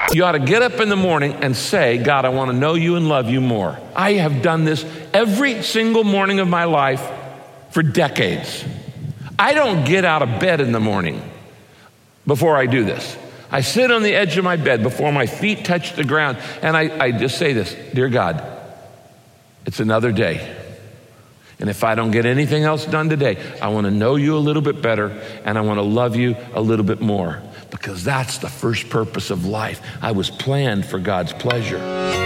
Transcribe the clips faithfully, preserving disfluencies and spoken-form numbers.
You ought to get up in the morning and say, God, I want to know you and love you more. I have done this every single morning of my life for decades. I don't get out of bed in the morning before I do this. I sit on the edge of my bed before my feet touch the ground, and I, I just say this, dear God, it's another day. And if I don't get anything else done today, I want to know you a little bit better, and I want to love you a little bit more, because that's the first purpose of life. I was planned for God's pleasure.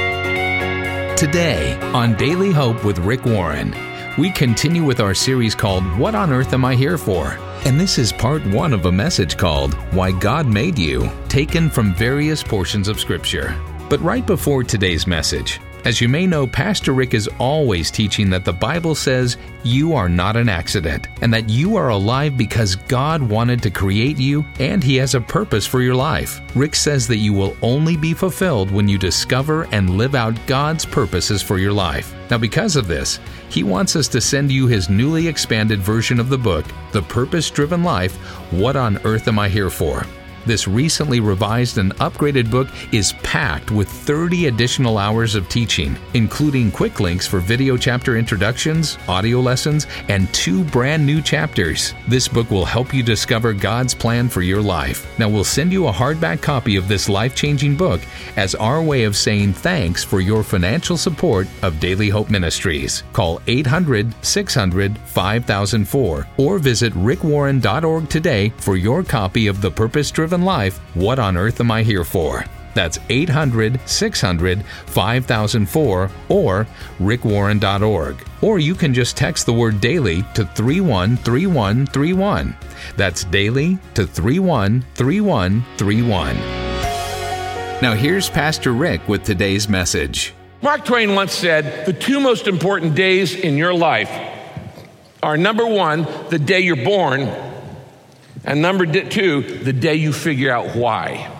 Today on Daily Hope with Rick Warren, we continue with our series called What on Earth Am I Here For? And this is part one of a message called Why God Made You, taken from various portions of Scripture. But right before today's message, as you may know, Pastor Rick is always teaching that the Bible says you are not an accident and that you are alive because God wanted to create you and He has a purpose for your life. Rick says that you will only be fulfilled when you discover and live out God's purposes for your life. Now, because of this, he wants us to send you his newly expanded version of the book, The Purpose-Driven Life, What on Earth Am I Here For? This recently revised and upgraded book is packed with thirty additional hours of teaching, including quick links for video chapter introductions, audio lessons, and two brand new chapters. This book will help you discover God's plan for your life. Now, we'll send you a hardback copy of this life-changing book as our way of saying thanks for your financial support of Daily Hope Ministries. Call eight hundred, six hundred, five thousand four or visit rick warren dot org today for your copy of The Purpose-Driven Life, What on Earth Am I Here For? That's eight hundred, six hundred, five thousand four or rick warren dot org. Or you can just text the word daily to three one three one three one. That's daily to three one three one three one. Now here's Pastor Rick with today's message. Mark Twain once said, the two most important days in your life are, number one, the day you're born, and number two, the day you figure out why.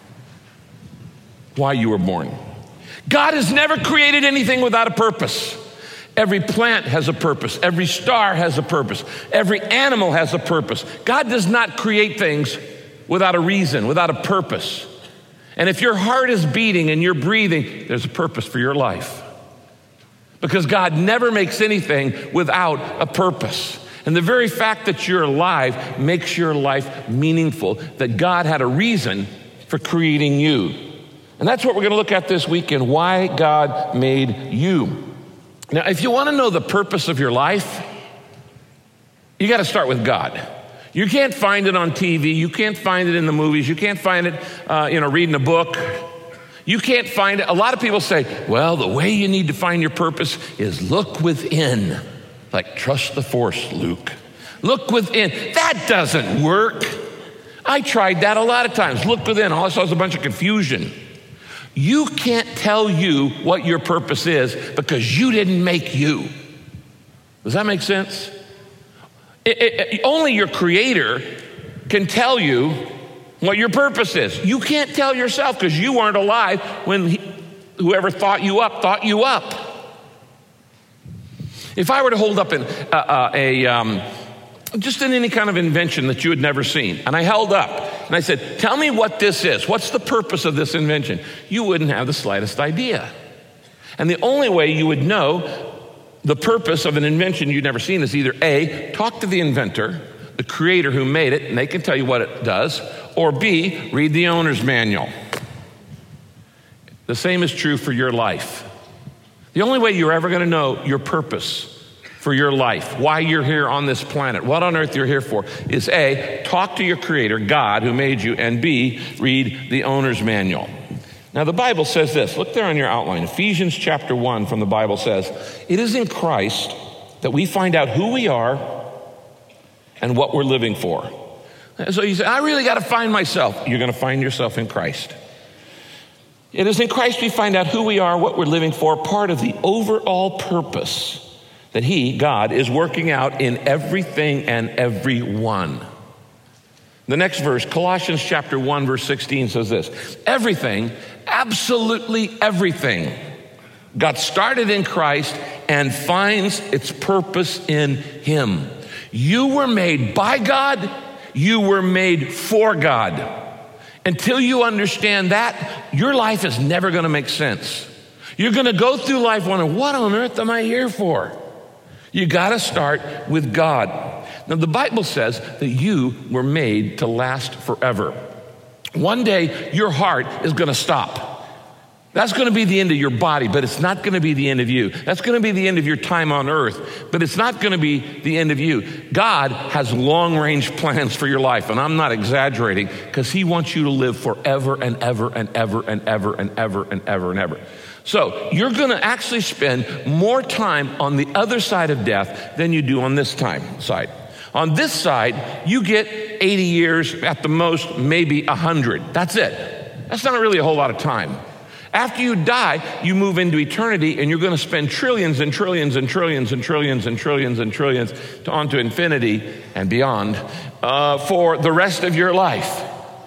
Why you were born. God has never created anything without a purpose. Every plant has a purpose. Every star has a purpose. Every animal has a purpose. God does not create things without a reason, without a purpose. And if your heart is beating and you're breathing, there's a purpose for your life. Because God never makes anything without a purpose. And the very fact that you're alive makes your life meaningful, that God had a reason for creating you. And that's what we're going to look at this weekend, why God made you. Now, if you want to know the purpose of your life, you got to start with God. You can't find it on T V. You can't find it in the movies. You can't find it, uh, you know, reading a book. You can't find it. A lot of people say, well, the way you need to find your purpose is look within. Like, trust the force, Luke. Look within. That doesn't work. I tried that a lot of times. Look within. All I saw was a bunch of confusion. You can't tell you what your purpose is because you didn't make you. Does that make sense? It, it, it, only your Creator can tell you what your purpose is. You can't tell yourself because you weren't alive when he, whoever thought you up, thought you up. If I were to hold up an, uh, uh, a, um, just in any kind of invention that you had never seen, and I held up, and I said, tell me what this is. What's the purpose of this invention? You wouldn't have the slightest idea. And the only way you would know the purpose of an invention you'd never seen is either A, talk to the inventor, the creator who made it, and they can tell you what it does, or B, read the owner's manual. The same is true for your life. The only way you're ever going to know your purpose for your life, why you're here on this planet, what on earth you're here for, is A, talk to your Creator, God, who made you, and B, read the owner's manual. Now, the Bible says this. Look there on your outline. Ephesians chapter one from the Bible says, it is in Christ that we find out who we are and what we're living for. And so you say, I really got to find myself. You're going to find yourself in Christ. It is in Christ we find out who we are, what we're living for, part of the overall purpose that He, God, is working out in everything and everyone. The next verse, Colossians chapter one, verse sixteen says this, everything, absolutely everything, got started in Christ and finds its purpose in Him. You were made by God, you were made for God. Until you understand that, your life is never going to make sense. You're going to go through life wondering, what on earth am I here for? You got to start with God. Now, the Bible says that you were made to last forever. One day, your heart is going to stop. That's going to be the end of your body, but it's not going to be the end of you. That's going to be the end of your time on earth, but it's not going to be the end of you. God has long-range plans for your life, and I'm not exaggerating, because he wants you to live forever and ever and ever and ever and ever and ever and ever. So you're going to actually spend more time on the other side of death than you do on this time side. On this side, you get eighty years, at the most, maybe one hundred. That's it. That's not really a whole lot of time. After you die, you move into eternity, and you're going to spend trillions and trillions and trillions and trillions and trillions and trillions to onto infinity and beyond uh, for the rest of your life.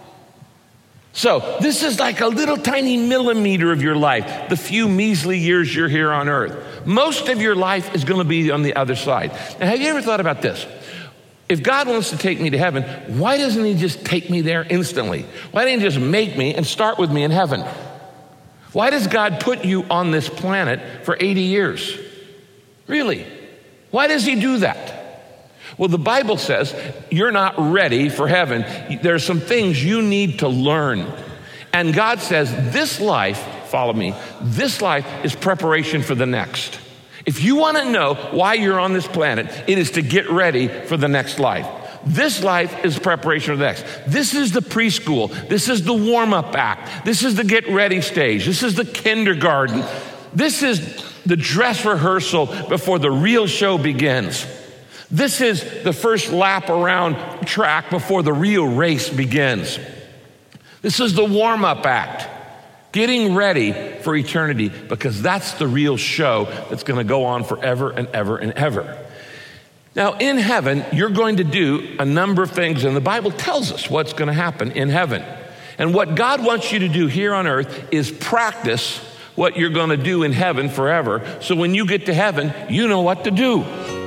So this is like a little tiny millimeter of your life, the few measly years you're here on earth. Most of your life is going to be on the other side. Now, have you ever thought about this? If God wants to take me to heaven, why doesn't he just take me there instantly? Why didn't he just make me and start with me in heaven? Why does God put you on this planet for eighty years? Really? Why does he do that? Well, the Bible says you're not ready for heaven. There's some things you need to learn. And God says this life, follow me, this life is preparation for the next. If you want to know why you're on this planet, it is to get ready for the next life. This life is preparation for the next. This is the preschool. This is the warm-up act. This is the get ready stage. This is the kindergarten. This is the dress rehearsal before the real show begins. This is the first lap around track before the real race begins. This is the warm-up act. Getting ready for eternity, because that's the real show that's going to go on forever and ever and ever. Now, in heaven, you're going to do a number of things, and the Bible tells us what's going to happen in heaven. And what God wants you to do here on earth is practice what you're going to do in heaven forever, so when you get to heaven, you know what to do.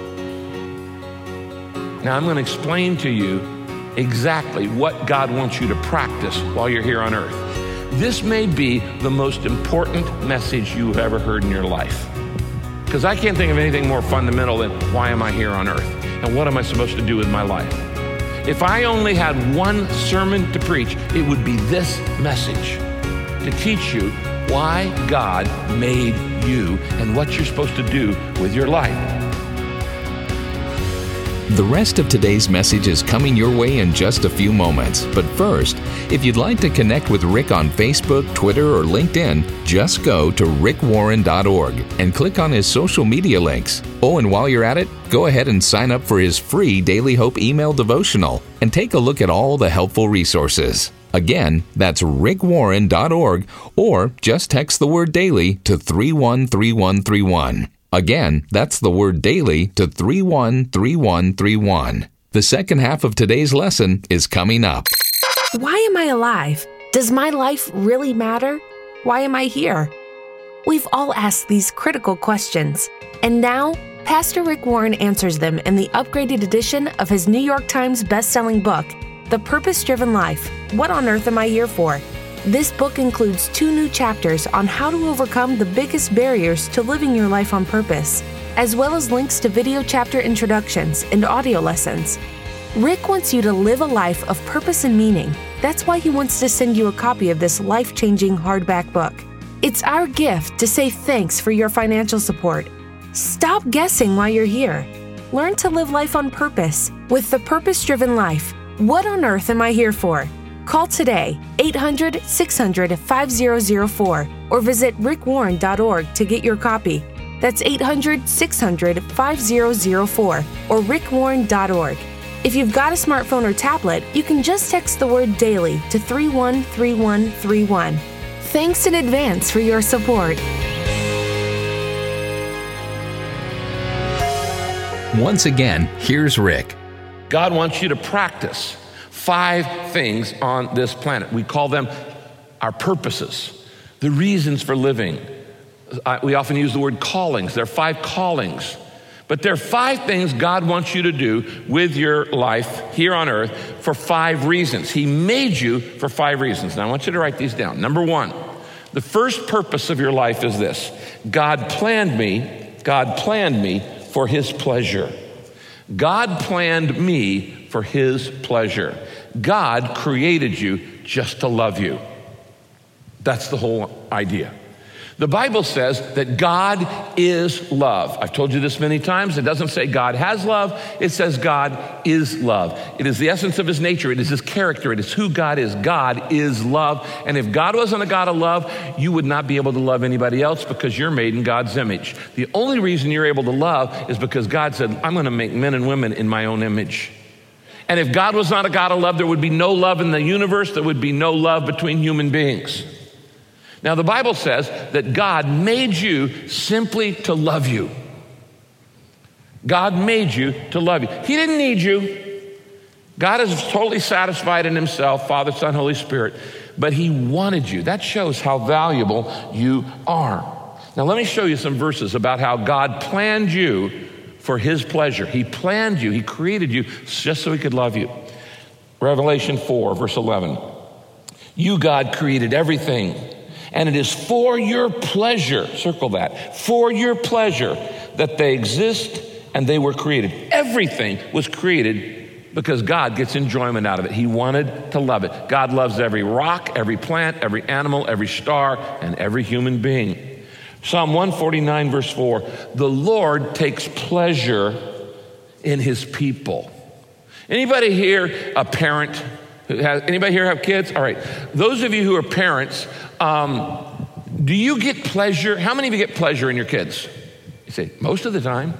Now, I'm going to explain to you exactly what God wants you to practice while you're here on earth. This may be the most important message you've ever heard in your life. Because I can't think of anything more fundamental than why am I here on earth? And what am I supposed to do with my life? If I only had one sermon to preach, it would be this message to teach you why God made you and what you're supposed to do with your life. The rest of today's message is coming your way in just a few moments. But first, if you'd like to connect with Rick on Facebook, Twitter, or LinkedIn, just go to rick warren dot org and click on his social media links. Oh, and while you're at it, go ahead and sign up for his free Daily Hope email devotional and take a look at all the helpful resources. Again, that's rick warren dot org, or just text the word daily to three one three one three one. Again, that's the word daily to three one three one three one. The second half of today's lesson is coming up. Why am I alive? Does my life really matter? Why am I here? We've all asked these critical questions, and now Pastor Rick Warren answers them in the upgraded edition of his New York Times best-selling book, The Purpose-Driven Life: What on Earth Am I Here For? This book includes two new chapters on how to overcome the biggest barriers to living your life on purpose, as well as links to video chapter introductions and audio lessons. Rick wants you to live a life of purpose and meaning. That's why he wants to send you a copy of this life-changing hardback book. It's our gift to say thanks for your financial support. Stop guessing why you're here. Learn to live life on purpose with The Purpose-Driven Life. What on earth am I here for? Call today, eight hundred, six hundred, five zero zero four, or visit rick warren dot org to get your copy. That's eight hundred, six hundred, five zero zero four, or rick warren dot org. If you've got a smartphone or tablet, you can just text the word DAILY to three one three one three one. Thanks in advance for your support. Once again, here's Rick. God wants you to practice five things on this planet. We call them our purposes, the reasons for living. Uh, we often use the word callings. There are five callings. But But there are five things God wants you to do with your life here on earth for five reasons. He made you for five reasons. Now I want you to write these down. Number one, the first purpose of your life is this. God planned me, God planned me for his pleasure. God planned me for his pleasure. God created you just to love you. That's the whole idea. The Bible says that God is love. I've told you this many times. It doesn't say God has love. It says God is love. It is the essence of his nature. It is his character. It is who God is. God is love. And if God wasn't a God of love, you would not be able to love anybody else because you're made in God's image. The only reason you're able to love is because God said, I'm going to make men and women in my own image. And if God was not a God of love, there would be no love in the universe. There would be no love between human beings. Now, the Bible says that God made you simply to love you. God made you to love you. He didn't need you. God is totally satisfied in himself, Father, Son, Holy Spirit, but he wanted you. That shows how valuable you are. Now, let me show you some verses about how God planned you for his pleasure. He planned you. He created you just so he could love you. Revelation four, verse eleven. You, God, created everything. And it is for your pleasure, circle that, for your pleasure that they exist and they were created. Everything was created because God gets enjoyment out of it. He wanted to love it. God loves every rock, every plant, every animal, every star, and every human being. Psalm one forty-nine, verse four, the Lord takes pleasure in his people. Anybody here a parent? Has, anybody here have kids? All right. Those of you who are parents, um, do you get pleasure? How many of you get pleasure in your kids? You say, most of the time.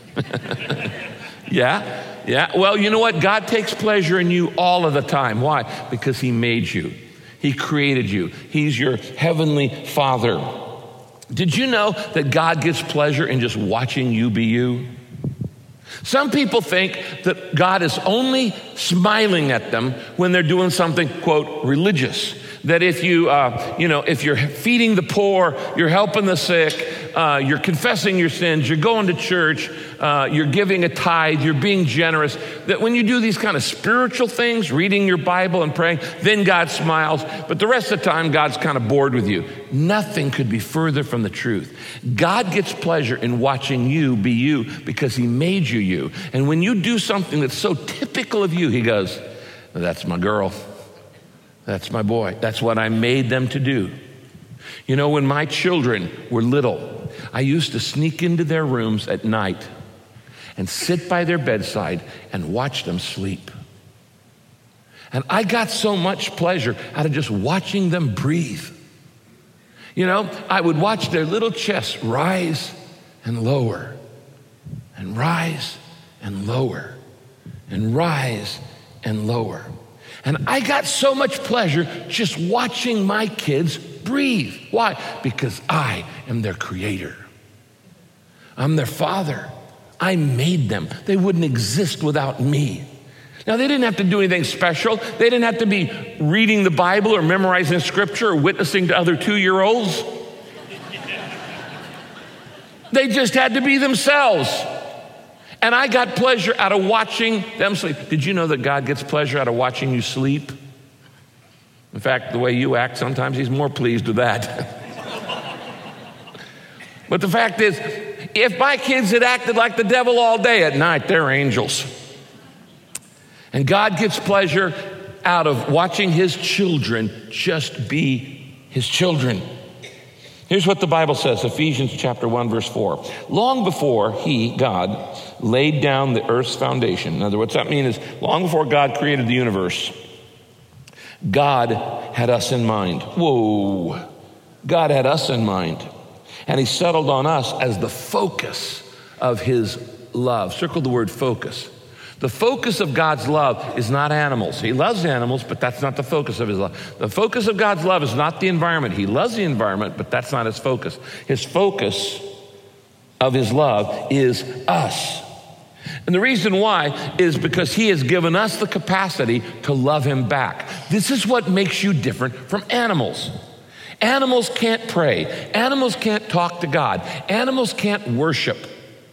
yeah, yeah. Well, you know what? God takes pleasure in you all of the time. Why? Because he made you. He created you. He's your heavenly Father. Did you know that God gets pleasure in just watching you be you? Some people think that God is only smiling at them when they're doing something, quote, religious. That if you, uh, you know, if you're feeding the poor, you're helping the sick, uh, you're confessing your sins, you're going to church, uh, you're giving a tithe, you're being generous, that when you do these kind of spiritual things, reading your Bible and praying, then God smiles. But the rest of the time, God's kind of bored with you. Nothing could be further from the truth. God gets pleasure in watching you be you because he made you you. And when you do something that's so typical of you, he goes, that's my girl. That's my boy. That's what I made them to do. You know, when my children were little, I used to sneak into their rooms at night and sit by their bedside and watch them sleep. And I got so much pleasure out of just watching them breathe. You know, I would watch their little chests rise and lower and rise and lower and rise and lower. And I got so much pleasure just watching my kids breathe. Why? Because I am their creator. I'm their father. I made them. They wouldn't exist without me. Now, they didn't have to do anything special. They didn't have to be reading the Bible or memorizing scripture or witnessing to other two-year-olds. They just had to be themselves. And I got pleasure out of watching them sleep. Did you know that God gets pleasure out of watching you sleep? In fact, the way you act, sometimes he's more pleased with that. But the fact is, if my kids had acted like the devil all day at night, they're angels. And God gets pleasure out of watching his children just be his children. Here's what the Bible says, Ephesians chapter one, verse four. Long before he, God, laid down the earth's foundation. In other words, what that means is long before God created the universe, God had us in mind. Whoa. God had us in mind. And he settled on us as the focus of his love. Circle the word focus. The focus of God's love is not animals. He loves animals, but that's not the focus of his love. The focus of God's love is not the environment. He loves the environment, but that's not his focus. His focus of his love is us. And the reason why is because he has given us the capacity to love him back. This is what makes you different from animals. Animals can't pray. Animals can't talk to God. Animals can't worship.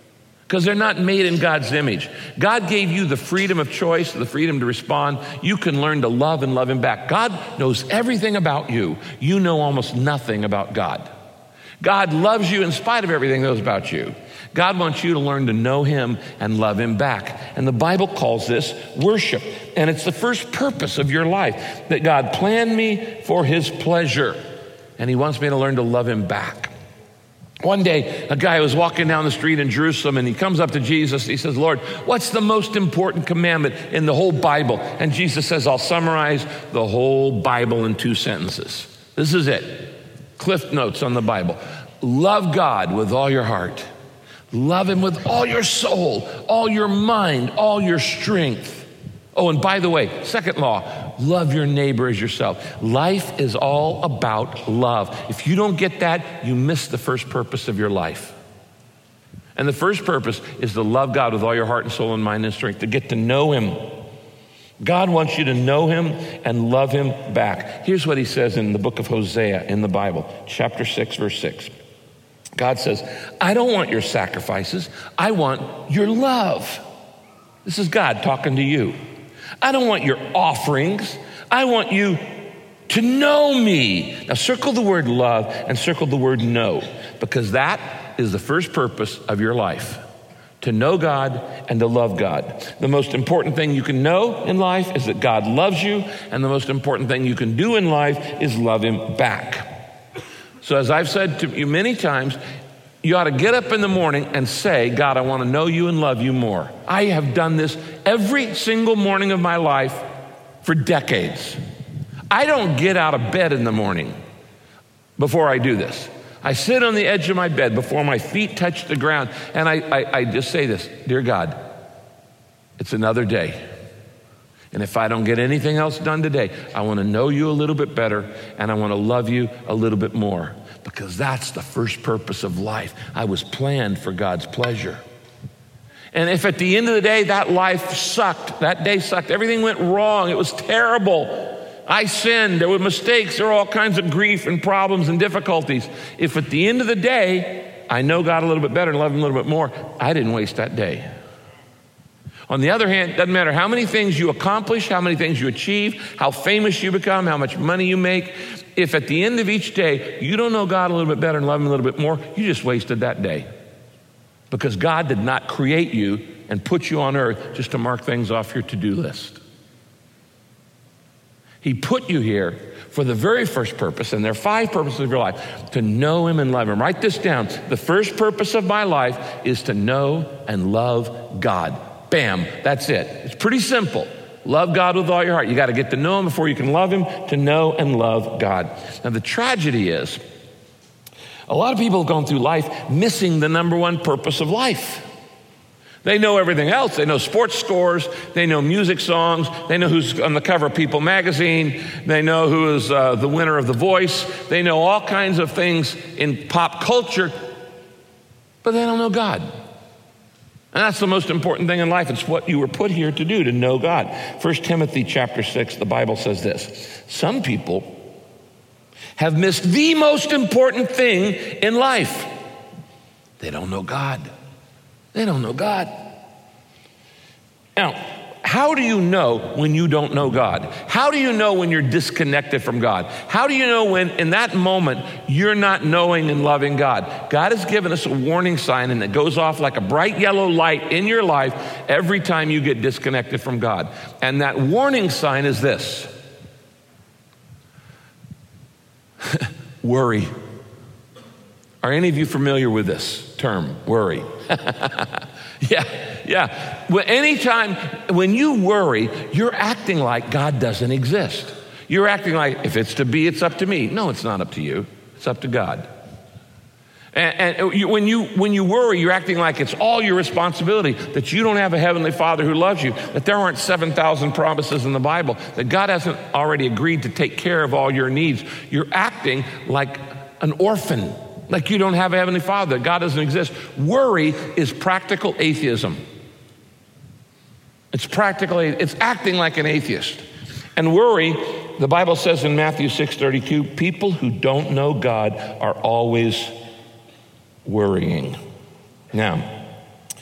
because they're not made in God's image. God gave you the freedom of choice, the freedom to respond. You can learn to love and love him back. God knows everything about you. You know almost nothing about God. God loves you in spite of everything he knows about you. God wants you to learn to know him and love him back. And the Bible calls this worship. And it's the first purpose of your life, that God planned me for his pleasure. And he wants me to learn to love him back. One day, a guy was walking down the street in Jerusalem, and he comes up to Jesus. He says, Lord, what's the most important commandment in the whole Bible? And Jesus says, I'll summarize the whole Bible in two sentences. This is it. Cliff notes on the Bible. Love God with all your heart. Love him with all your soul, all your mind, all your strength. Oh, and by the way, second law, love your neighbor as yourself. Life is all about love. If you don't get that, you miss the first purpose of your life. And the first purpose is to love God with all your heart and soul and mind and strength, to get to know him. God wants you to know him and love him back. Here's what he says in the book of Hosea in the Bible, chapter six, verse six. God says, I don't want your sacrifices. I want your love. This is God talking to you. I don't want your offerings. I want you to know me. Now circle the word love and circle the word know, because that is the first purpose of your life. To know God and to love God. The most important thing you can know in life is that God loves you, and the most important thing you can do in life is love him back. So as I've said to you many times, you ought to get up in the morning and say, God, I want to know you and love you more. I have done this every single morning of my life for decades. I don't get out of bed in the morning before I do this. I sit on the edge of my bed before my feet touch the ground, and I, I, I just say this, dear God, it's another day. And if I don't get anything else done today, I want to know you a little bit better, and I want to love you a little bit more, because that's the first purpose of life. I was planned for God's pleasure. And if at the end of the day that life sucked, that day sucked, everything went wrong, it was terrible, I sinned, there were mistakes, there were all kinds of grief and problems and difficulties. If at the end of the day, I know God a little bit better and love him a little bit more, I didn't waste that day. On the other hand, it doesn't matter how many things you accomplish, how many things you achieve, how famous you become, how much money you make. If at the end of each day, you don't know God a little bit better and love him a little bit more, you just wasted that day. Because God did not create you and put you on earth just to mark things off your to-do list. He put you here for the very first purpose, and there are five purposes of your life, to know him and love him. Write this down. The first purpose of my life is to know and love God. Bam, that's it. It's pretty simple. Love God with all your heart. You got to get to know him before you can love him, to know and love God. Now the tragedy is, a lot of people have gone through life missing the number one purpose of life. They know everything else. They know sports scores. They know music songs. They know who's on the cover of People magazine. They know who is uh, the winner of The Voice. They know all kinds of things in pop culture, but they don't know God. And that's the most important thing in life. It's what you were put here to do, to know God. First Timothy chapter six, the Bible says this. Some people have missed the most important thing in life. They don't know God. They don't know God. Now, how do you know when you don't know God? How do you know when you're disconnected from God? How do you know when in that moment you're not knowing and loving God? God has given us a warning sign, and it goes off like a bright yellow light in your life every time you get disconnected from God. And that warning sign is this. Worry. Are any of you familiar with this term, worry? yeah, yeah. Well, anytime when you worry, you're acting like God doesn't exist. You're acting like if it's to be, it's up to me. No, it's not up to you. It's up to God. And, and you, when you when you worry, you're acting like it's all your responsibility, that you don't have a heavenly Father who loves you, that there aren't seven thousand promises in the Bible, that God hasn't already agreed to take care of all your needs. You're acting like an orphan, like you don't have a heavenly Father, that God doesn't exist. Worry is practical atheism. It's practically, it's acting like an atheist. And worry, the Bible says in Matthew six thirty-two, people who don't know God are always worrying. Now,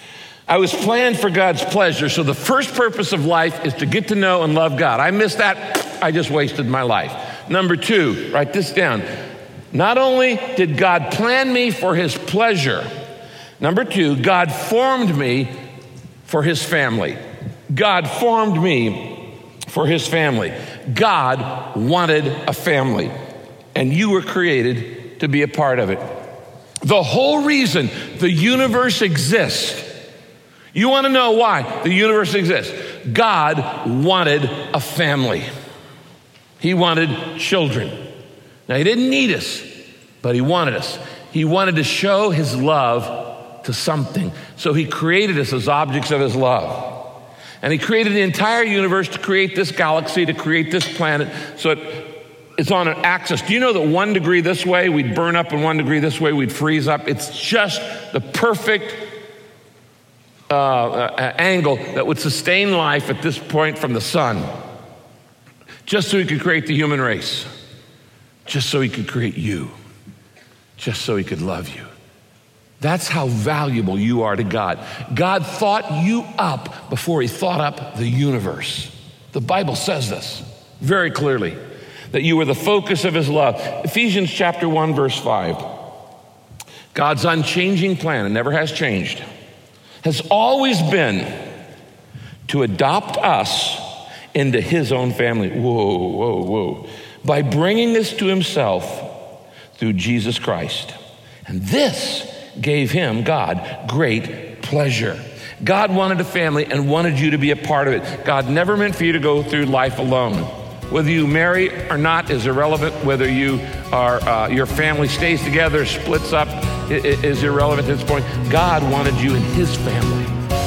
I was planned for God's pleasure, so the first purpose of life is to get to know and love God. I missed that, I just wasted my life. Number two, write this down. Not only did God plan me for his pleasure, number two, God formed me for his family. God formed me for his family. God wanted a family, and you were created to be a part of it. The whole reason the universe exists, you want to know why the universe exists? God wanted a family. He wanted children. Now, he didn't need us, but he wanted us. He wanted to show his love to something. So he created us as objects of his love. And he created the entire universe to create this galaxy, to create this planet, so it, it's on an axis. Do you know that one degree this way, we'd burn up, and one degree this way, we'd freeze up? It's just the perfect uh, uh, angle that would sustain life at this point from the sun, just so he could create the human race, just so he could create you, just so he could love you. That's how valuable you are to God. God thought you up before he thought up the universe. The Bible says this very clearly, that you were the focus of his love. Ephesians chapter one, verse five. God's unchanging plan, and never has changed, has always been to adopt us into his own family. Whoa, whoa, whoa. By bringing us to himself through Jesus Christ. And this gave him, God, great pleasure. God wanted a family and wanted you to be a part of it. God never meant for you to go through life alone. Whether you marry or not is irrelevant. Whether you are, uh, your family stays together, splits up, is irrelevant at this point. God wanted you in his family.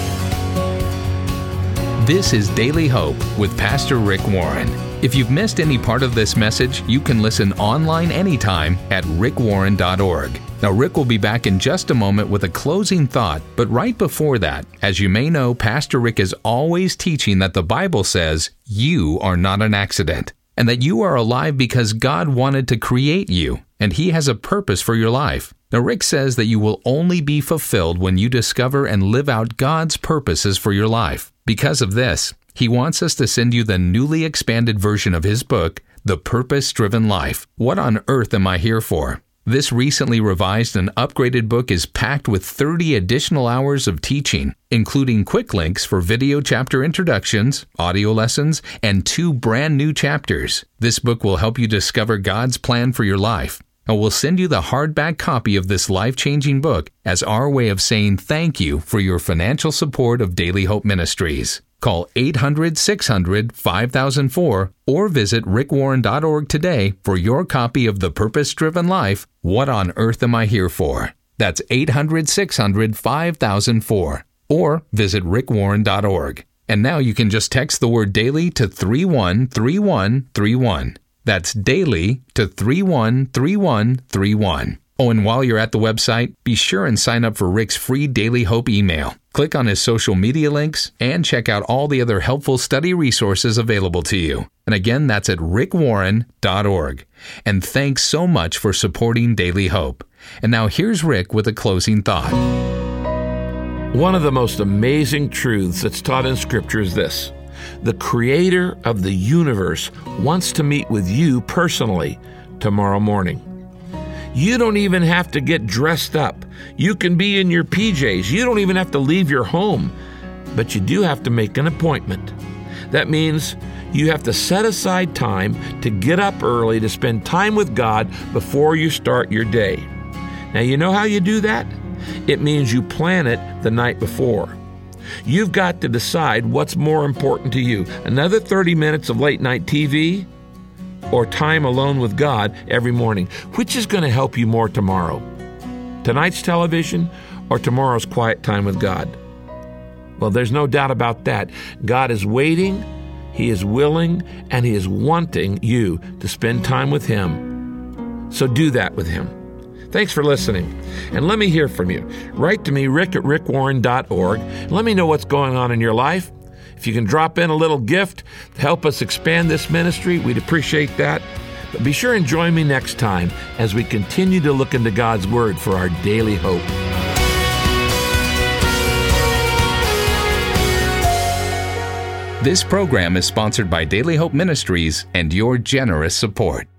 This is Daily Hope with Pastor Rick Warren. If you've missed any part of this message, you can listen online anytime at rick warren dot org. Now, Rick will be back in just a moment with a closing thought, but right before that, as you may know, Pastor Rick is always teaching that the Bible says you are not an accident, and that you are alive because God wanted to create you, and he has a purpose for your life. Now, Rick says that you will only be fulfilled when you discover and live out God's purposes for your life. Because of this, he wants us to send you the newly expanded version of his book, The Purpose-Driven Life. What on earth am I here for? This recently revised and upgraded book is packed with thirty additional hours of teaching, including quick links for video chapter introductions, audio lessons, and two brand new chapters. This book will help you discover God's plan for your life. And we'll send you the hardback copy of this life-changing book as our way of saying thank you for your financial support of Daily Hope Ministries. Call eight hundred, six hundred, five thousand four or visit rick warren dot org today for your copy of The Purpose-Driven Life, What on Earth Am I Here For? That's eight hundred, six hundred, five thousand four or visit rick warren dot org. And now you can just text the word daily to three one three one three one. That's daily to three one three one three one. Oh, and while you're at the website, be sure and sign up for Rick's free Daily Hope email. Click on his social media links and check out all the other helpful study resources available to you. And again, that's at rick warren dot org. And thanks so much for supporting Daily Hope. And now here's Rick with a closing thought. One of the most amazing truths that's taught in Scripture is this. The Creator of the universe wants to meet with you personally tomorrow morning. You don't even have to get dressed up. You can be in your P Js. You don't even have to leave your home. But you do have to make an appointment. That means you have to set aside time to get up early to spend time with God before you start your day. Now, you know how you do that? It means you plan it the night before. You've got to decide what's more important to you, another thirty minutes of late night T V or time alone with God every morning. Which is going to help you more tomorrow? Tonight's television or tomorrow's quiet time with God? Well, there's no doubt about that. God is waiting, he is willing, and he is wanting you to spend time with him. So do that with him. Thanks for listening. And let me hear from you. Write to me, rick at rick warren dot org. Let me know what's going on in your life. If you can drop in a little gift to help us expand this ministry, we'd appreciate that. But be sure and join me next time as we continue to look into God's Word for our daily hope. This program is sponsored by Daily Hope Ministries and your generous support.